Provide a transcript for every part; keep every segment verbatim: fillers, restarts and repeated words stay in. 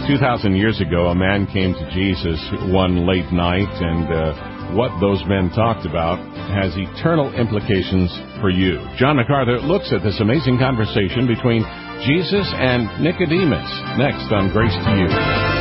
two thousand years ago, a man came to Jesus one late night, and uh, what those men talked about has eternal implications for you. John MacArthur looks at this amazing conversation between Jesus and Nicodemus, next on Grace to You.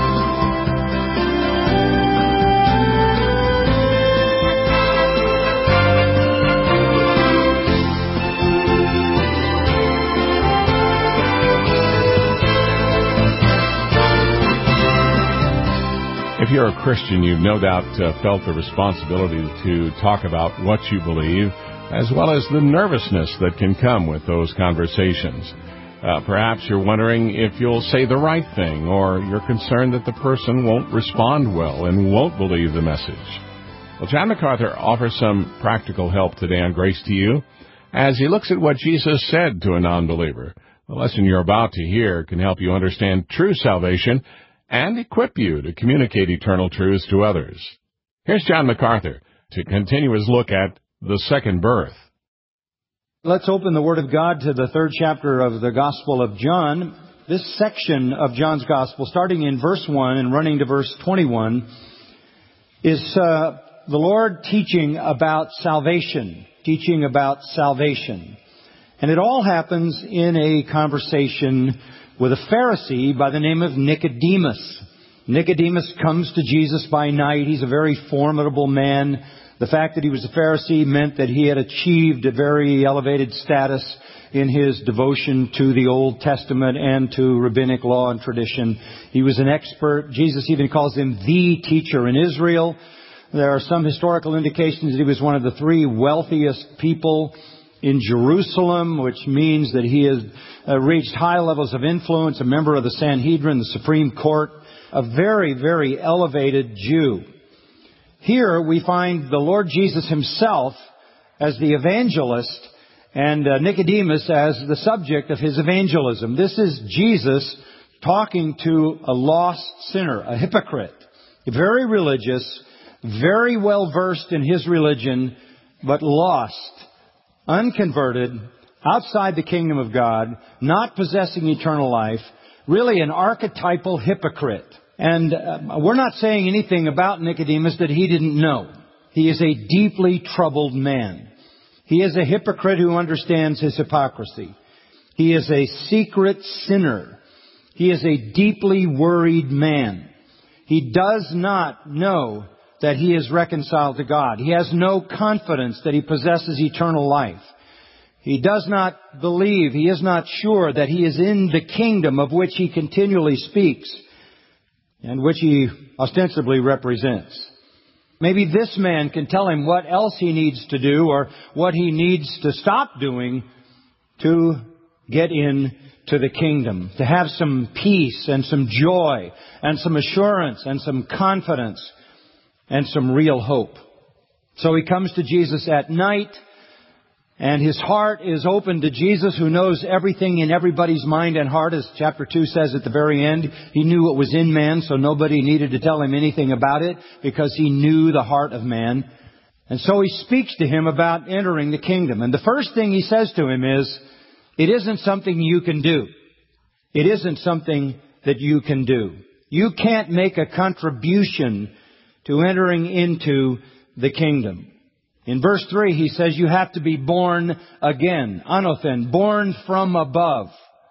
If you're a Christian, you've no doubt uh, felt the responsibility to talk about what you believe, as well as the nervousness that can come with those conversations. Uh, perhaps you're wondering if you'll say the right thing, or you're concerned that the person won't respond well and won't believe the message. Well, John MacArthur offers some practical help today on Grace to You as he looks at what Jesus said to a non-believer. The lesson you're about to hear can help you understand true salvation and equip you to communicate eternal truths to others. Here's John MacArthur to continue his look at the second birth. Let's open the Word of God to the third chapter of the Gospel of John. This section of John's Gospel, starting in verse one and running to verse twenty-one, is uh, the Lord teaching about salvation, teaching about salvation. And it all happens in a conversation with a Pharisee by the name of Nicodemus. Nicodemus comes to Jesus by night. He's a very formidable man. The fact that he was a Pharisee meant that he had achieved a very elevated status in his devotion to the Old Testament and to rabbinic law and tradition. He was an expert. Jesus even calls him the teacher in Israel. There are some historical indications that he was one of the three wealthiest people in Jerusalem, which means that he has uh, reached high levels of influence, a member of the Sanhedrin, the Supreme Court, a very, very elevated Jew. Here we find the Lord Jesus himself as the evangelist and uh, Nicodemus as the subject of his evangelism. This is Jesus talking to a lost sinner, a hypocrite, very religious, very well versed in his religion, but lost, unconverted, outside the kingdom of God, not possessing eternal life, really an archetypal hypocrite. And uh, we're not saying anything about Nicodemus that he didn't know. He is a deeply troubled man. He is a hypocrite who understands his hypocrisy. He is a secret sinner. He is a deeply worried man. He does not know that he is reconciled to God. He has no confidence that he possesses eternal life. He does not believe, he is not sure that he is in the kingdom of which he continually speaks and which he ostensibly represents. Maybe this man can tell him what else he needs to do or what he needs to stop doing to get in to the kingdom, to have some peace and some joy and some assurance and some confidence and some real hope. So he comes to Jesus at night, and his heart is open to Jesus, who knows everything in everybody's mind and heart, as chapter two says at the very end. He knew what was in man, so nobody needed to tell him anything about it, because he knew the heart of man. And so he speaks to him about entering the kingdom. And the first thing he says to him is, it isn't something you can do. It isn't something that you can do. You can't make a contribution to entering into the kingdom. In verse three, he says you have to be born again. Anothen, born from above.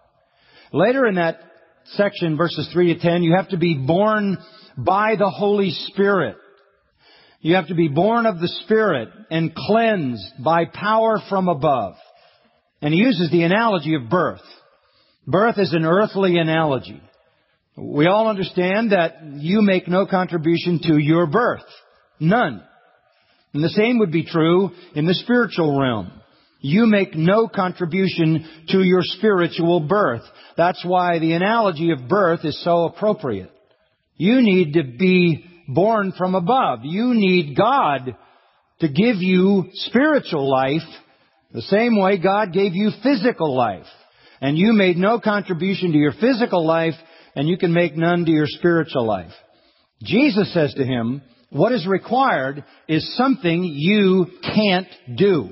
Later in that section, verses three to ten, you have to be born by the Holy Spirit. You have to be born of the Spirit and cleansed by power from above. And he uses the analogy of birth. Birth is an earthly analogy. We all understand that you make no contribution to your birth. None. And the same would be true in the spiritual realm. You make no contribution to your spiritual birth. That's why the analogy of birth is so appropriate. You need to be born from above. You need God to give you spiritual life the same way God gave you physical life. And you made no contribution to your physical life, and you can make none to your spiritual life. Jesus says to him, what is required is something you can't do.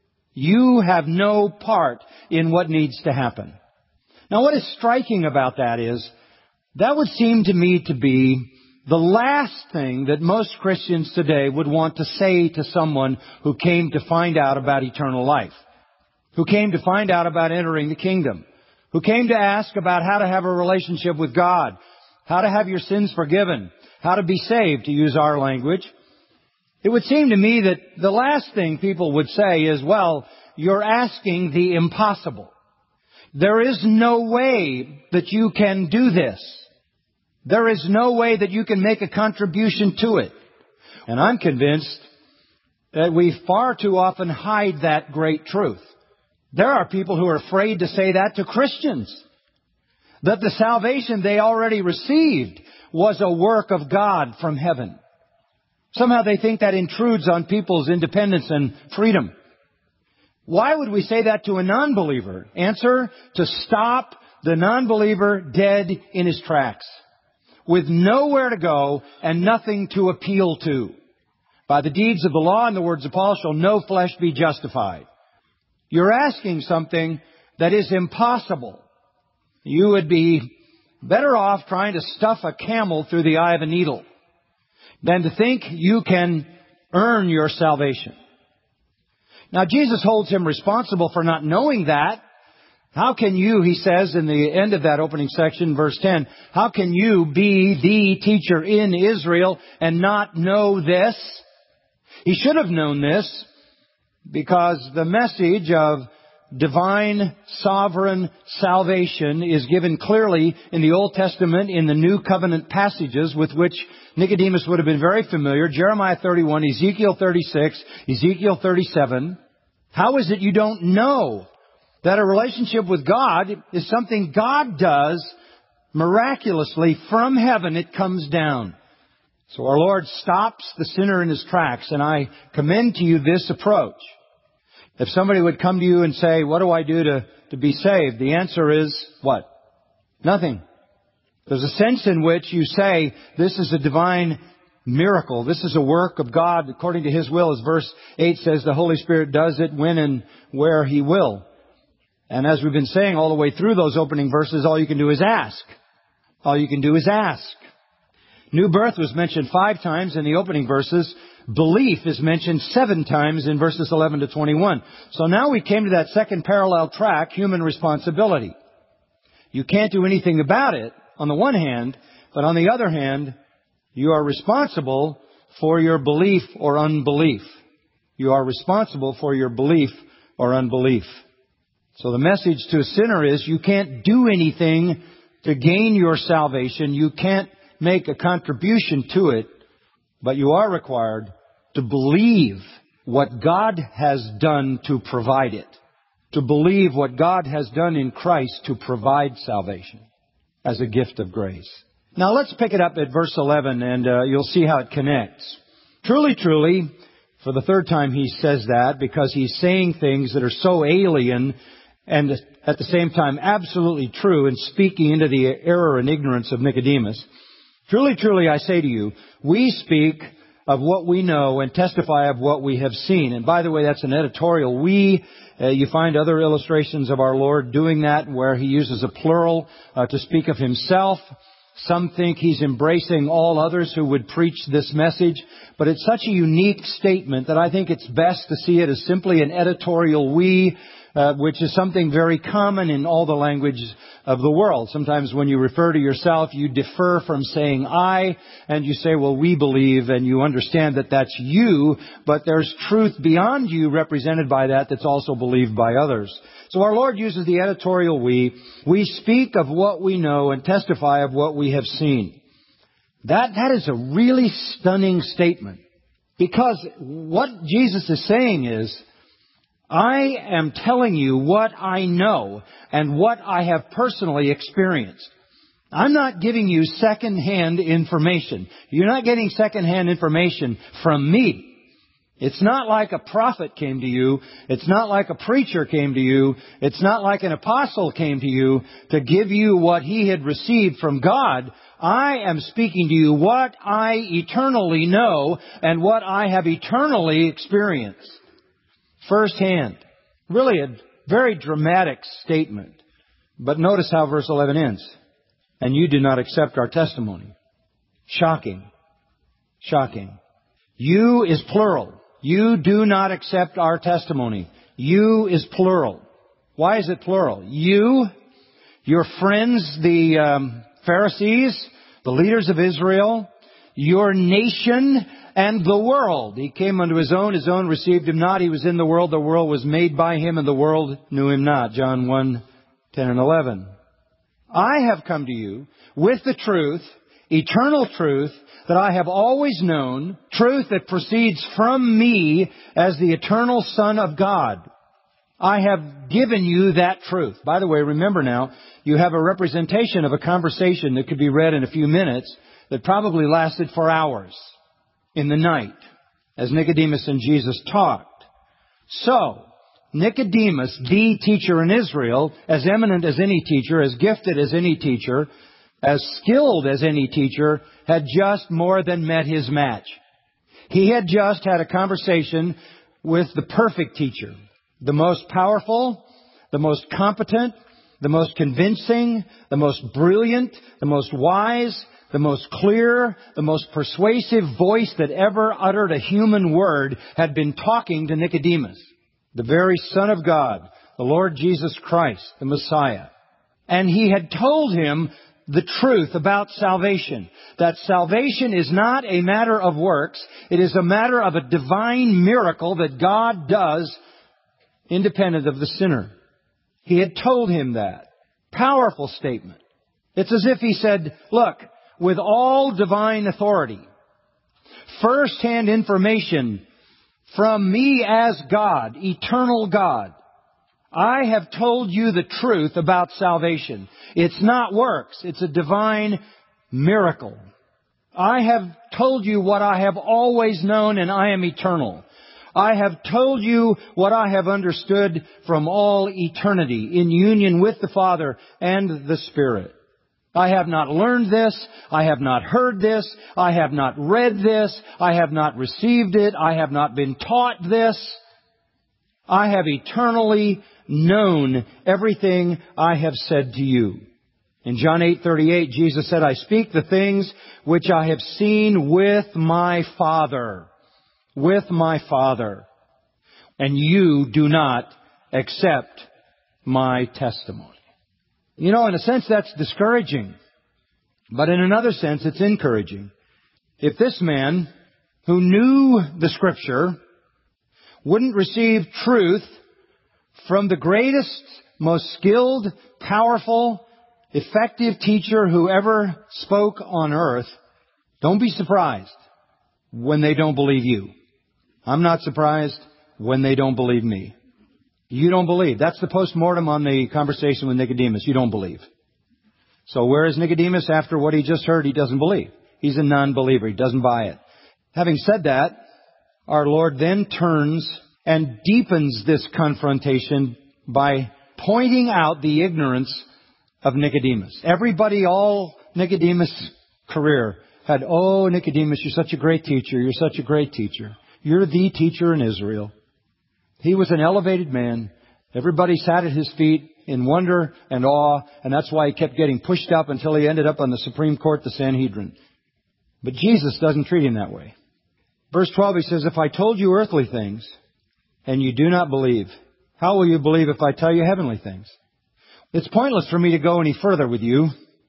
You have no part in what needs to happen. Now, what is striking about that is That would seem to me to be the last thing that most Christians today would want to say to someone who came to find out about eternal life, who came to find out about entering the kingdom, who came to ask about how to have a relationship with God, how to have your sins forgiven, how to be saved, to use our language. It would seem to me that the last thing people would say is, well, you're asking the impossible. There is no way that you can do this. There is no way that you can make a contribution to it. And I'm convinced that we far too often hide that great truth. There are people who are afraid to say that to Christians, that the salvation they already received was a work of God from heaven. Somehow they think that intrudes on people's independence and freedom. Why would we say that to a non-believer? Answer, to stop the non-believer dead in his tracks, with nowhere to go and nothing to appeal to. By the deeds of the law, in the words of Paul, shall no flesh be justified. You're asking something that is impossible. You would be better off trying to stuff a camel through the eye of a needle than to think you can earn your salvation. Now, Jesus holds him responsible for not knowing that. How can you, he says in the end of that opening section, verse ten, how can you be the teacher in Israel and not know this? He should have known this, because the message of divine, sovereign salvation is given clearly in the Old Testament, in the New Covenant passages with which Nicodemus would have been very familiar. Jeremiah thirty-one, Ezekiel thirty-six, Ezekiel thirty-seven. How is it you don't know that a relationship with God is something God does miraculously from heaven? It comes down. So our Lord stops the sinner in his tracks, and I commend to you this approach. If somebody would come to you and say, what do I do to, to be saved? The answer is, what? Nothing. There's a sense in which you say, this is a divine miracle. This is a work of God according to His will. As verse eight says, the Holy Spirit does it when and where He will. And as we've been saying all the way through those opening verses, all you can do is ask. All you can do is ask. New birth was mentioned five times in the opening verses. Belief is mentioned seven times in verses eleven to twenty-one. So now we came to that second parallel track, human responsibility. You can't do anything about it on the one hand, but on the other hand, you are responsible for your belief or unbelief. You are responsible for your belief or unbelief. So the message to a sinner is, you can't do anything to gain your salvation. You can't make a contribution to it, but you are required to believe what God has done to provide it. To believe what God has done in Christ to provide salvation as a gift of grace. Now let's pick it up at verse eleven, and uh, you'll see how it connects. Truly, truly, for the third time he says that, because he's saying things that are so alien and at the same time absolutely true, and speaking into the error and ignorance of Nicodemus. Truly, truly, I say to you, we speak of what we know and testify of what we have seen. And by the way, that's an editorial we. Uh, you find other illustrations of our Lord doing that where He uses a plural uh, to speak of Himself. Some think He's embracing all others who would preach this message. But it's such a unique statement that I think it's best to see it as simply an editorial we, uh, which is something very common in all the languages of the world. Sometimes when you refer to yourself, you defer from saying I, and you say, well, we believe, and you understand that that's you, but there's truth beyond you represented by that that's also believed by others. So our Lord uses the editorial we. We speak of what we know and testify of what we have seen. That, that is a really stunning statement, because what Jesus is saying is, I am telling you what I know and what I have personally experienced. I'm not giving you second-hand information. You're not getting second-hand information from me. It's not like a prophet came to you. It's not like a preacher came to you. It's not like an apostle came to you to give you what he had received from God. I am speaking to you what I eternally know and what I have eternally experienced. Firsthand. Really a very dramatic statement. But notice how verse eleven ends. and you do not accept our testimony. Shocking. Shocking. You is plural. You do not accept our testimony. You is plural. Why is it plural? You, your friends, the um, Pharisees, the leaders of Israel, your nation, and the world. He came unto His own. His own received Him not. He was in the world. The world was made by Him, and the world knew Him not. John one, ten and eleven. I have come to you with the truth, eternal truth, that I have always known, truth that proceeds from me as the eternal Son of God. I have given you that truth. By the way, remember now, you have a representation of a conversation that could be read in a few minutes that probably lasted for hours in the night as Nicodemus and Jesus talked. So, Nicodemus, the teacher in Israel, as eminent as any teacher, as gifted as any teacher, as skilled as any teacher, had just more than met his match. He had just had a conversation with the perfect teacher, the most powerful, the most competent, the most convincing, the most brilliant, the most wise, the most clear, the most persuasive voice that ever uttered a human word had been talking to Nicodemus, the very Son of God, the Lord Jesus Christ, the Messiah. And He had told him the truth about salvation, that salvation is not a matter of works. It is a matter of a divine miracle that God does independent of the sinner. He had told him that. Powerful statement. It's as if He said, look, with all divine authority, first-hand information from me as God, eternal God, I have told you the truth about salvation. It's not works. It's a divine miracle. I have told you what I have always known, and I am eternal. I have told you what I have understood from all eternity in union with the Father and the Spirit. I have not learned this. I have not heard this. I have not read this. I have not received it. I have not been taught this. I have eternally known everything I have said to you. In John eight thirty-eight, Jesus said, I speak the things which I have seen with my Father. With my Father. And you do not accept my testimony. You know, in a sense, that's discouraging. But in another sense, it's encouraging. If this man, who knew the Scripture, wouldn't receive truth from the greatest, most skilled, powerful, effective teacher who ever spoke on earth, don't be surprised when they don't believe you. I'm not surprised when they don't believe me. You don't believe. That's the postmortem on the conversation with Nicodemus. You don't believe. So where is Nicodemus after what he just heard? He doesn't believe. He's a non-believer. He doesn't buy it. Having said that, our Lord then turns and deepens this confrontation by pointing out the ignorance of Nicodemus. Everybody, all Nicodemus' career had, oh, Nicodemus, you're such a great teacher. You're such a great teacher. You're the teacher in Israel. He was an elevated man. Everybody sat at His feet in wonder and awe, and that's why He kept getting pushed up until He ended up on the Supreme Court, the Sanhedrin. But Jesus doesn't treat him that way. Verse twelve, He says, if I told you earthly things and you do not believe, how will you believe if I tell you heavenly things? It's pointless for me to go any further with you.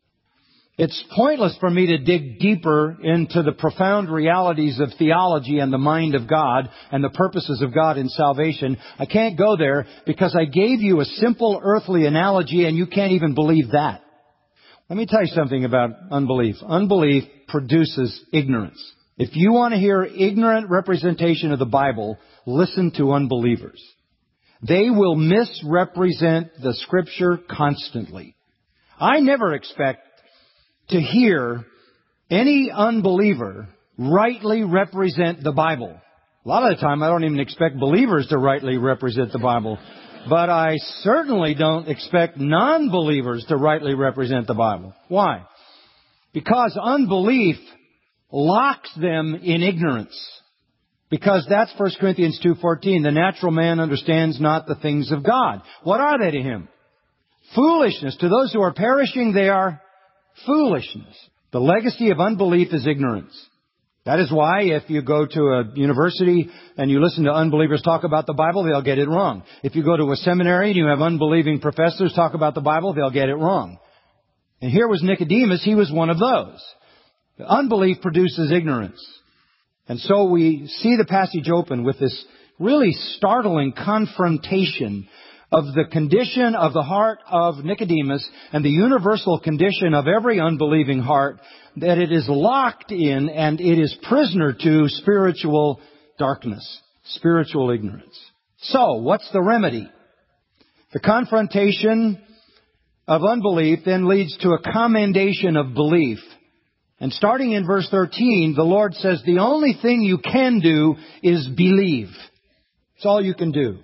It's pointless for me to dig deeper into the profound realities of theology and the mind of God and the purposes of God in salvation. I can't go there because I gave you a simple earthly analogy and you can't even believe that. Let me tell you something about unbelief. Unbelief produces ignorance. If you want to hear ignorant representation of the Bible, listen to unbelievers. They will misrepresent the Scripture constantly. I never expect to hear any unbeliever rightly represent the Bible. A lot of the time I don't even expect believers to rightly represent the Bible. But I certainly don't expect non-believers to rightly represent the Bible. Why? Because unbelief locks them in ignorance. Because that's First Corinthians two fourteen. The natural man understands not the things of God. What are they to him? Foolishness. To those who are perishing, they are Foolishness. The legacy of unbelief is ignorance. That is why if you go to a university and you listen to unbelievers talk about the Bible, they'll get it wrong. If you go to a seminary and you have unbelieving professors talk about the Bible, they'll get it wrong. And here was Nicodemus. He was one of those. Unbelief produces ignorance. And so we see the passage open with this really startling confrontation of the condition of the heart of Nicodemus and the universal condition of every unbelieving heart, that it is locked in and it is prisoner to spiritual darkness, spiritual ignorance. So, what's the remedy? The confrontation of unbelief then leads to a commendation of belief. And starting in verse thirteen, the Lord says, the only thing you can do is believe. It's all you can do.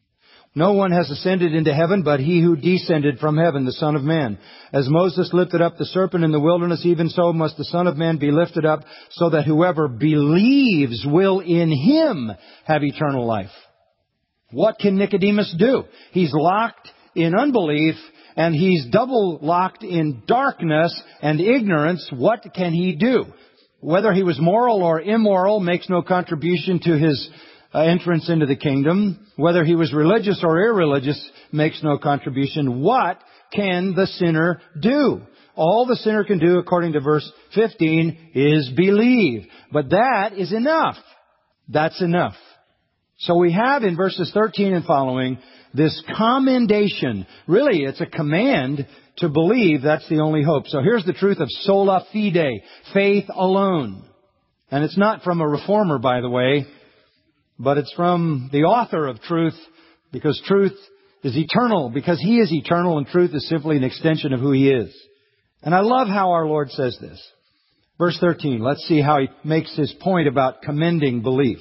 No one has ascended into heaven but He who descended from heaven, the Son of Man. As Moses lifted up the serpent in the wilderness, even so must the Son of Man be lifted up, so that whoever believes will in Him have eternal life. What can Nicodemus do? He's locked in unbelief, and he's double locked in darkness and ignorance. What can he do? Whether he was moral or immoral makes no contribution to his uh, entrance into the kingdom. Whether he was religious or irreligious makes no contribution. What can the sinner do? All the sinner can do, according to verse fifteen, is believe. But that is enough. That's enough. So we have in verses thirteen and following this commendation. Really, it's a command to believe. That's the only hope. So here's the truth of sola fide, faith alone. And it's not from a reformer, by the way, but it's from the author of truth, because truth is eternal, because He is eternal and truth is simply an extension of who He is. And I love how our Lord says this. Verse thirteen, let's see how He makes His point about commending belief.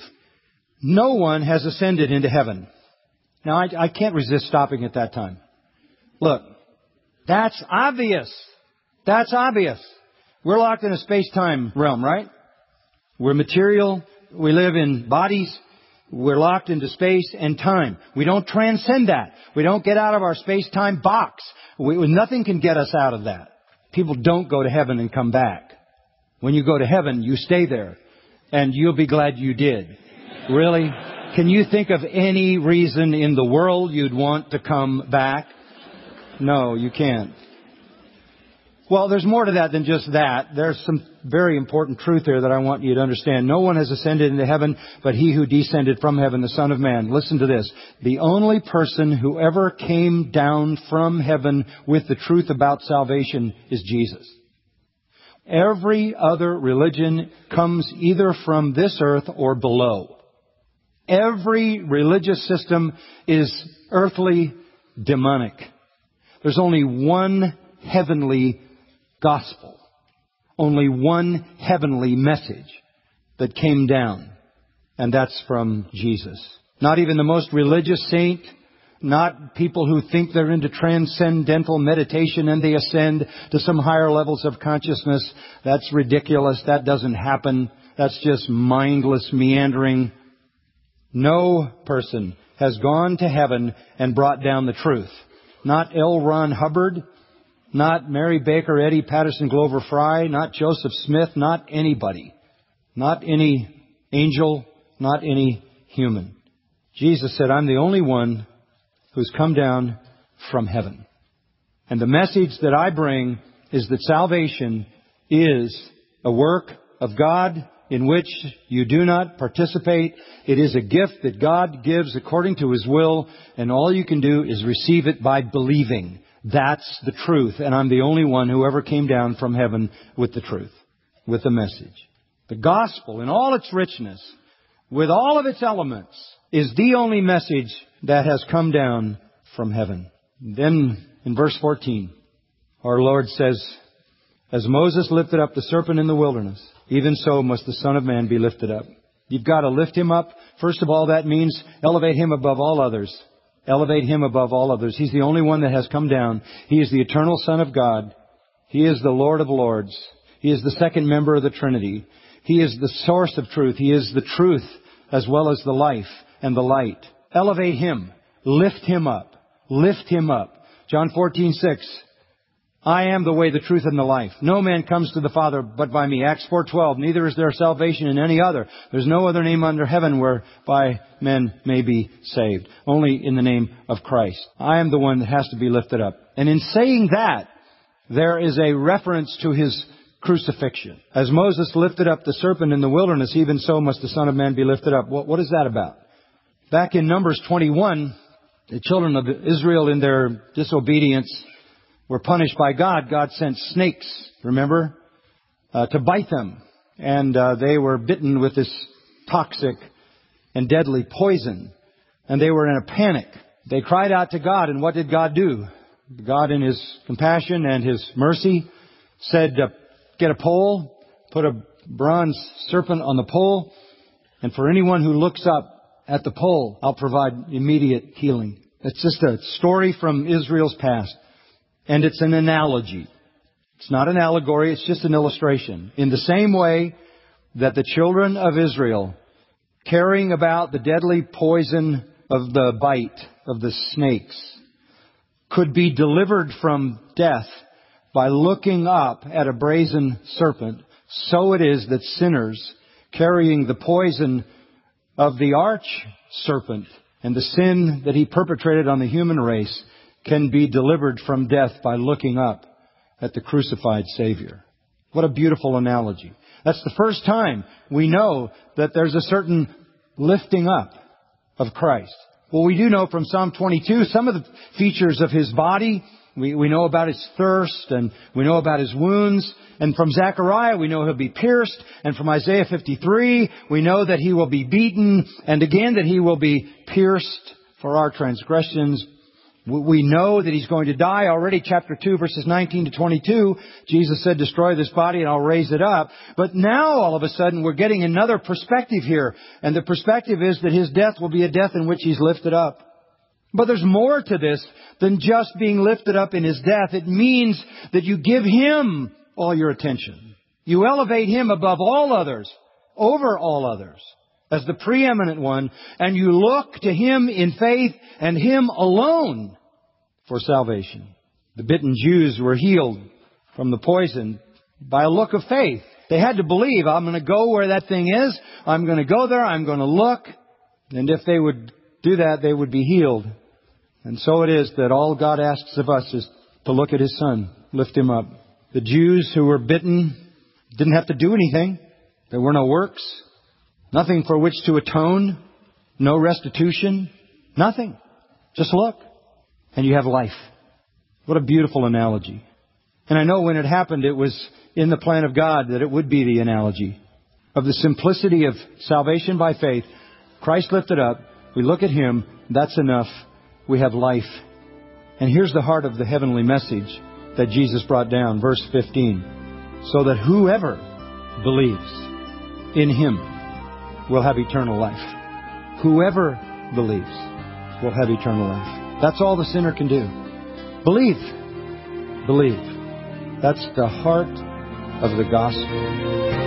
No one has ascended into heaven. Now, I, I can't resist stopping at that time. Look, that's obvious. That's obvious. We're locked in a space-time realm, right? We're material. We live in bodies. We're locked into space and time. We don't transcend that. We don't get out of our space-time box. We, nothing can get us out of that. People don't go to heaven and come back. When you go to heaven, you stay there. And you'll be glad you did. Really? Can you think of any reason in the world you'd want to come back? No, you can't. Well, there's more to that than just that. There's some very important truth there that I want you to understand. No one has ascended into heaven but He who descended from heaven, the Son of Man. Listen to this. The only person who ever came down from heaven with the truth about salvation is Jesus. Every other religion comes either from this earth or below. Every religious system is earthly, demonic. There's only one heavenly gospel. Only one heavenly message that came down. And that's from Jesus. Not even the most religious saint. Not people who think they're into transcendental meditation and they ascend to some higher levels of consciousness. That's ridiculous. That doesn't happen. That's just mindless meandering. No person has gone to heaven and brought down the truth. Not L. Ron Hubbard, not Mary Baker Eddy, Patterson Glover Fry, not Joseph Smith, not anybody. Not any angel, not any human. Jesus said, I'm the only one who's come down from heaven. And the message that I bring is that salvation is a work of God in which you do not participate. It is a gift that God gives according to His will, and all you can do is receive it by believing. That's the truth, and I'm the only one who ever came down from heaven with the truth, with the message. The gospel in all its richness, with all of its elements, is the only message that has come down from heaven. Then in verse fourteen, our Lord says, as Moses lifted up the serpent in the wilderness, even so must the Son of Man be lifted up. You've got to lift Him up. First of all, that means elevate Him above all others. Elevate Him above all others. He's the only one that has come down. He is the eternal Son of God. He is the Lord of Lords. He is the second member of the Trinity. He is the source of truth. He is the truth as well as the life and the light. Elevate Him. Lift Him up. Lift Him up. John fourteen six. I am the way, the truth, and the life. No man comes to the Father but by me. Acts four twelve. Neither is there salvation in any other. There's no other name under heaven whereby men may be saved. Only in the name of Christ. I am the one that has to be lifted up. And in saying that, there is a reference to His crucifixion. As Moses lifted up the serpent in the wilderness, even so must the Son of Man be lifted up. What, what is that about? Back in Numbers twenty-one, the children of Israel in their disobedience were punished by God. God sent snakes, remember, uh, to bite them. And uh, they were bitten with this toxic and deadly poison. And they were in a panic. They cried out to God, and what did God do? God, in His compassion and His mercy, said, uh, get a pole, put a bronze serpent on the pole, and for anyone who looks up at the pole, I'll provide immediate healing. It's just a story from Israel's past. And it's an analogy. It's not an allegory, it's just an illustration. In the same way that the children of Israel, carrying about the deadly poison of the bite of the snakes, could be delivered from death by looking up at a brazen serpent, so it is that sinners, carrying the poison of the arch serpent and the sin that he perpetrated on the human race, can be delivered from death by looking up at the crucified Savior. What a beautiful analogy. That's the first time we know that there's a certain lifting up of Christ. Well, we do know from Psalm twenty-two some of the features of His body. We, we know about His thirst, and we know about His wounds. And from Zechariah, we know He'll be pierced. And from Isaiah fifty-three, we know that He will be beaten. And again, that He will be pierced for our transgressions. We know that He's going to die. Already chapter two, verses nineteen to twenty-two, Jesus said, destroy this body and I'll raise it up. But now all of a sudden we're getting another perspective here. And the perspective is that His death will be a death in which He's lifted up. But there's more to this than just being lifted up in His death. It means that you give Him all your attention. You elevate Him above all others, over all others, as the preeminent one, and you look to Him in faith and Him alone for salvation. The bitten Jews were healed from the poison by a look of faith. They had to believe, I'm going to go where that thing is, I'm going to go there, I'm going to look, and if they would do that, they would be healed. And so it is that all God asks of us is to look at His Son, lift Him up. The Jews who were bitten didn't have to do anything. There were no works. Nothing for which to atone. No restitution. Nothing. Just look. And you have life. What a beautiful analogy. And I know when it happened, it was in the plan of God that it would be the analogy of the simplicity of salvation by faith. Christ lifted up. We look at Him. That's enough. We have life. And here's the heart of the heavenly message that Jesus brought down. Verse fifteen. So that whoever believes in Him will have eternal life. Whoever believes will have eternal life. That's all the sinner can do. Believe. Believe. That's the heart of the gospel.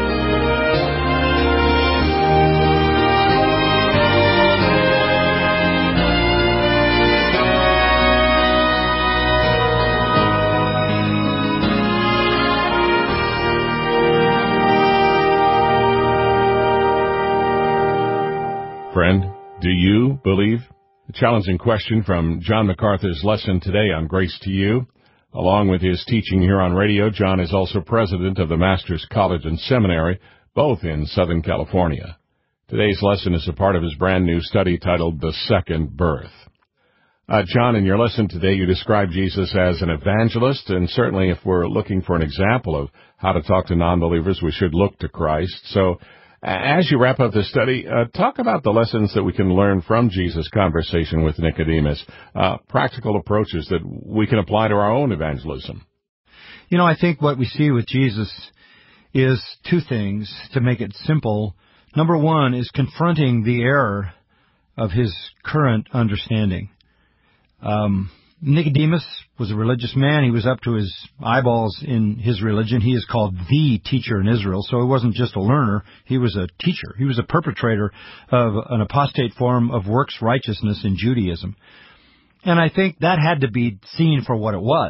Friend, do you believe? A challenging question from John MacArthur's lesson today on Grace to You. Along with his teaching here on radio, John is also president of the Master's College and Seminary, both in Southern California. Today's lesson is a part of his brand new study titled The Second Birth. Uh, John, in your lesson today, you describe Jesus as an evangelist, and certainly if we're looking for an example of how to talk to non-believers, we should look to Christ. So, as you wrap up the study, uh, talk about the lessons that we can learn from Jesus' conversation with Nicodemus, uh, practical approaches that we can apply to our own evangelism. You know, I think what we see with Jesus is two things, to make it simple. Number one is confronting the error of his current understanding. Um, Nicodemus was a religious man. He was up to his eyeballs in his religion. He is called the teacher in Israel, so he wasn't just a learner. He was a teacher. He was a perpetrator of an apostate form of works righteousness in Judaism. And I think that had to be seen for what it was.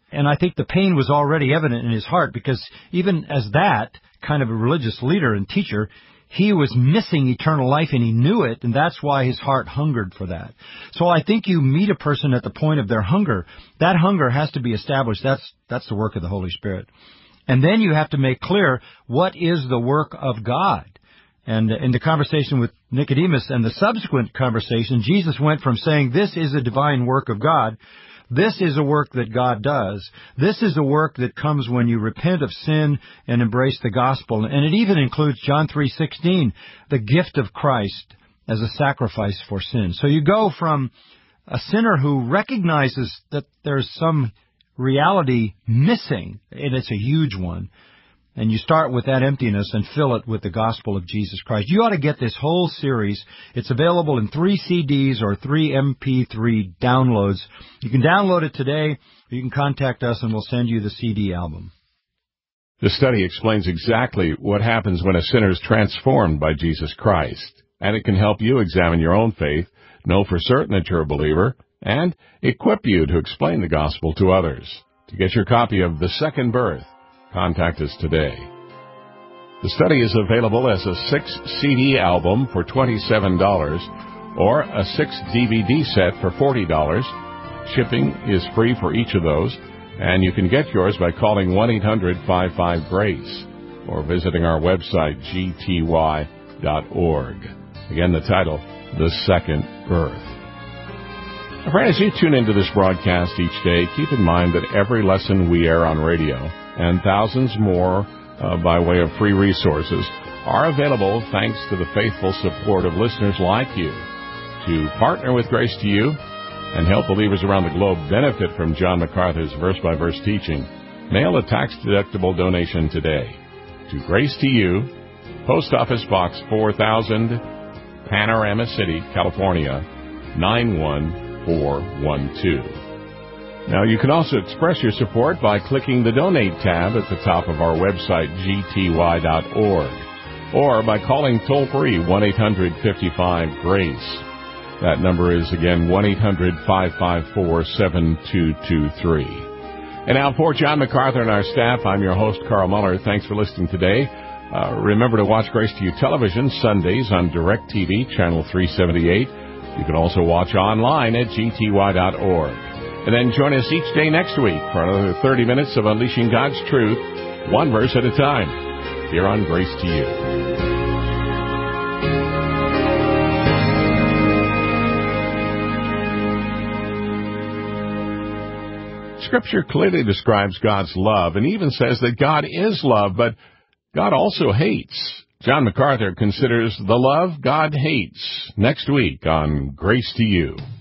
And I think the pain was already evident in his heart, because even as that kind of a religious leader and teacher, he was missing eternal life, and he knew it, and that's why his heart hungered for that. So I think you meet a person at the point of their hunger. That hunger has to be established. That's that's the work of the Holy Spirit. And then you have to make clear what is the work of God. And in the conversation with Nicodemus and the subsequent conversation, Jesus went from saying, this is a divine work of God, this is a work that God does, this is a work that comes when you repent of sin and embrace the gospel. And it even includes John three sixteen, the gift of Christ as a sacrifice for sin. So you go from a sinner who recognizes that there's some reality missing, and it's a huge one, and you start with that emptiness and fill it with the gospel of Jesus Christ. You ought to get this whole series. It's available in three C Ds or three M P three downloads. You can download it today, or you can contact us and we'll send you the C D album. The study explains exactly what happens when a sinner is transformed by Jesus Christ, and it can help you examine your own faith, know for certain that you're a believer, and equip you to explain the gospel to others. To get your copy of The Second Birth, contact us today. The study is available as a six C D album for twenty-seven dollars or a six D V D set for forty dollars. Shipping is free for each of those, and you can get yours by calling one eight hundred five five GRACE or visiting our website, g t y dot org. Again, the title, The Second Birth. Friend, as you tune into this broadcast each day, keep in mind that every lesson we air on radio and thousands more uh, by way of free resources are available thanks to the faithful support of listeners like you. To partner with Grace to You and help believers around the globe benefit from John MacArthur's verse-by-verse teaching, mail a tax-deductible donation today to Grace to You, Post Office Box four thousand, Panorama City, California, nine one four one two. Now, you can also express your support by clicking the Donate tab at the top of our website, g t y dot org, or by calling toll-free one eight hundred five five GRACE. That number is, again, one eight hundred five five four seven two two three. And now, for John MacArthur and our staff, I'm your host, Carl Muller. Thanks for listening today. Uh, remember to watch Grace to You Television Sundays on DirecTV, Channel three seventy-eight. You can also watch online at g t y dot org. And then join us each day next week for another thirty minutes of unleashing God's truth, one verse at a time, here on Grace to You. Scripture clearly describes God's love and even says that God is love, but God also hates. John MacArthur considers the love God hates next week on Grace to You.